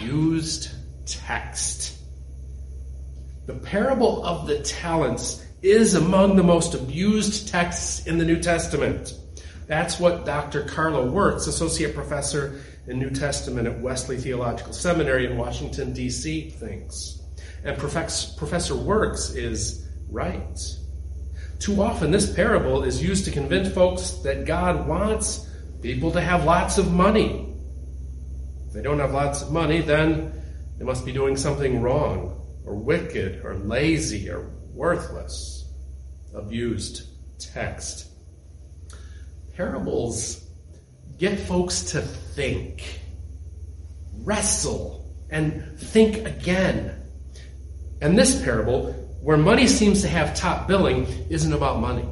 abused text. The parable of the talents is among the most abused texts in the New Testament. That's what Dr. Carla Wirtz, associate professor in New Testament at Wesley Theological Seminary in Washington, D.C., thinks. And Professor Wirtz is right. Too often, this parable is used to convince folks that God wants people to have lots of money. If they don't have lots of money, then they must be doing something wrong, or wicked, or lazy, or worthless. Abused text. Parables get folks to think, wrestle, and think again. And this parable, where money seems to have top billing, isn't about money.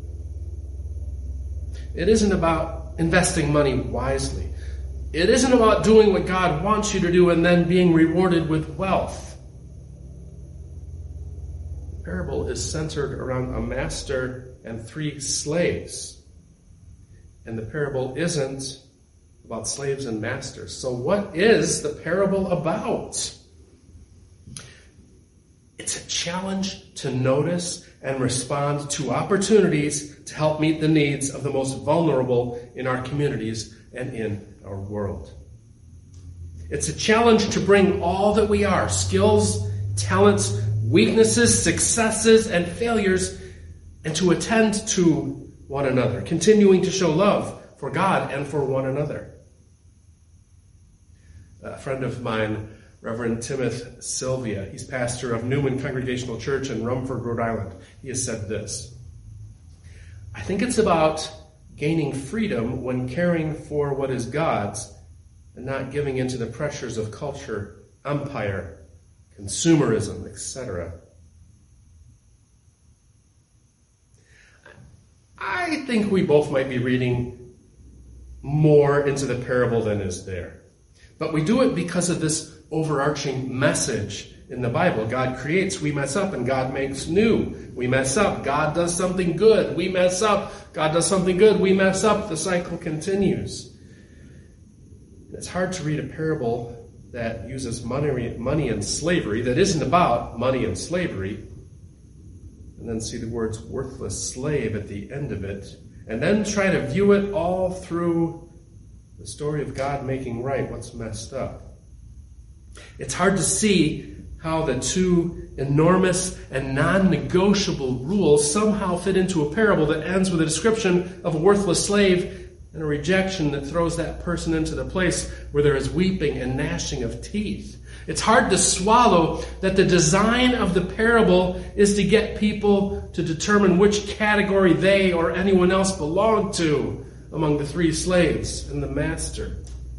It isn't about investing money wisely. It isn't about doing what God wants you to do and then being rewarded with wealth. The parable is centered around a master and 3 slaves. And the parable isn't about slaves and masters. So what is the parable about? It's a challenge to notice and respond to opportunities to help meet the needs of the most vulnerable in our communities and in our world. It's a challenge to bring all that we are, skills, talents, weaknesses, successes, and failures, and to attend to one another, continuing to show love for God and for one another. A friend of mine, Reverend Timothy Sylvia, he's pastor of Newman Congregational Church in Rumford, Rhode Island. He has said this: I think it's about gaining freedom when caring for what is God's and not giving into the pressures of culture, empire, consumerism, etc. I think we both might be reading more into the parable than is there. But we do it because of this overarching message in the Bible. God creates, we mess up, and God makes new. We mess up, God does something good. We mess up, God does something good. We mess up, the cycle continues. It's hard to read a parable that uses money and slavery, that isn't about money and slavery, and then see the words worthless slave at the end of it, and then try to view it all through the story of God making right what's messed up. It's hard to see how the 2 enormous and non-negotiable rules somehow fit into a parable that ends with a description of a worthless slave and a rejection that throws that person into the place where there is weeping and gnashing of teeth. It's hard to swallow that the design of the parable is to get people to determine which category they or anyone else belong to among the 3 slaves and the master.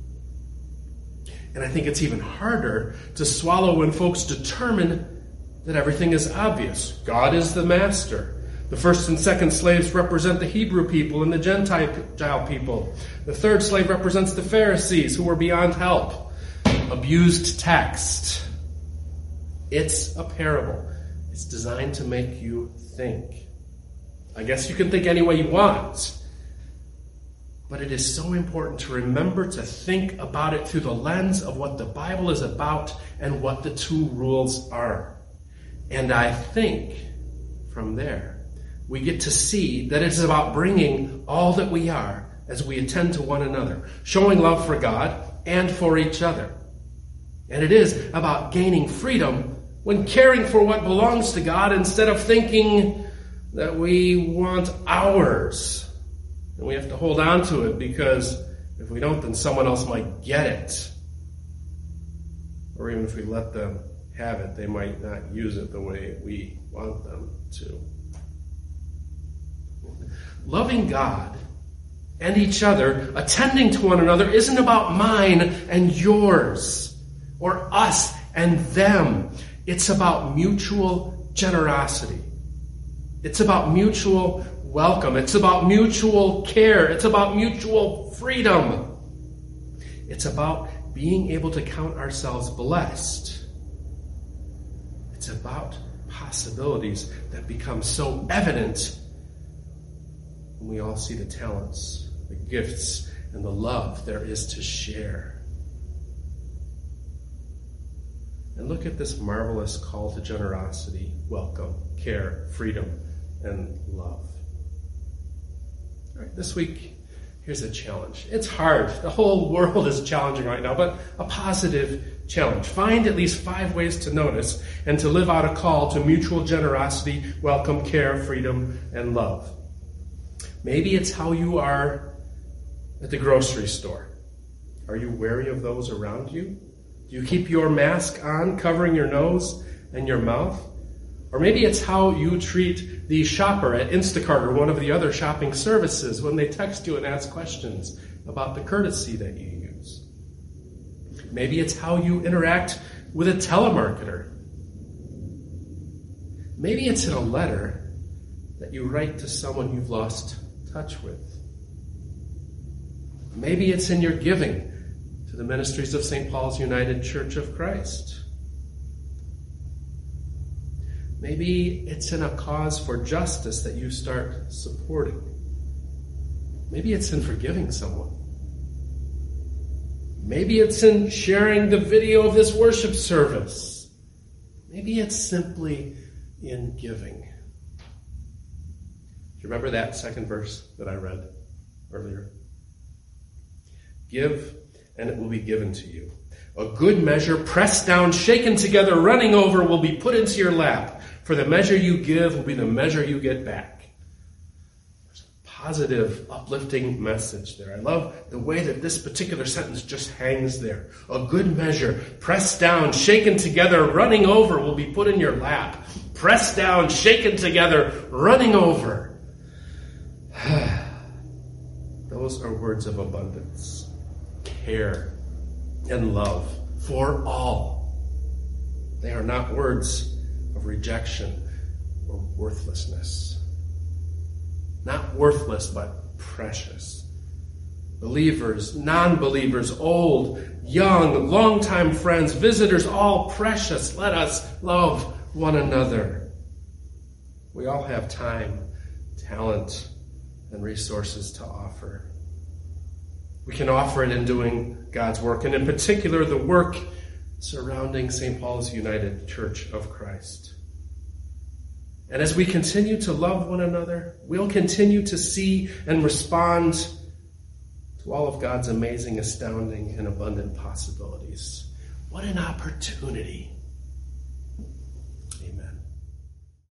And I think it's even harder to swallow when folks determine that everything is obvious. God is the master. The first and second slaves represent the Hebrew people and the Gentile people. The third slave represents the Pharisees, who were beyond help. Abused text. It's a parable. It's designed to make you think. I guess you can think any way you want. But it is so important to remember to think about it through the lens of what the Bible is about and what the 2 rules are. And I think from there, we get to see that it is about bringing all that we are as we attend to one another, showing love for God and for each other. And it is about gaining freedom when caring for what belongs to God instead of thinking that we want ours. And we have to hold on to it because if we don't, then someone else might get it. Or even if we let them have it, they might not use it the way we want them to. Loving God and each other, attending to one another, isn't about mine and yours, or us and them. It's about mutual generosity. It's about mutual welcome. It's about mutual care. It's about mutual freedom. It's about being able to count ourselves blessed. It's about possibilities that become so evident when we all see the talents, the gifts, and the love there is to share. and look at this marvelous call to generosity, welcome, care, freedom, and love. All right, this week, here's a challenge. It's hard. The whole world is challenging right now, but a positive challenge. Find at least 5 ways to notice and to live out a call to mutual generosity, welcome, care, freedom, and love. Maybe it's how you are at the grocery store. Are you wary of those around you? Do you keep your mask on, covering your nose and your mouth? Or maybe it's how you treat the shopper at Instacart or one of the other shopping services when they text you and ask questions about the courtesy that you use. Maybe it's how you interact with a telemarketer. Maybe it's in a letter that you write to someone you've lost touch with. Maybe it's in your giving to the ministries of St. Paul's United Church of Christ. Maybe it's in a cause for justice that you start supporting. Maybe it's in forgiving someone. Maybe it's in sharing the video of this worship service. Maybe it's simply in giving. Do you remember that second verse that I read earlier? Give, and it will be given to you. A good measure, pressed down, shaken together, running over, will be put into your lap. For the measure you give will be the measure you get back. There's a positive, uplifting message there. I love the way that this particular sentence just hangs there. A good measure, pressed down, shaken together, running over, will be put in your lap. Pressed down, shaken together, running over. Those are words of abundance, care, and love for all. They are not words of rejection or worthlessness. Not worthless, but precious. Believers, non-believers, old, young, longtime friends, visitors, all precious. Let us love one another. We all have time, talent, and resources to offer. We can offer it in doing God's work, and in particular, the work surrounding St. Paul's United Church of Christ. And as we continue to love one another, we'll continue to see and respond to all of God's amazing, astounding, and abundant possibilities. What an opportunity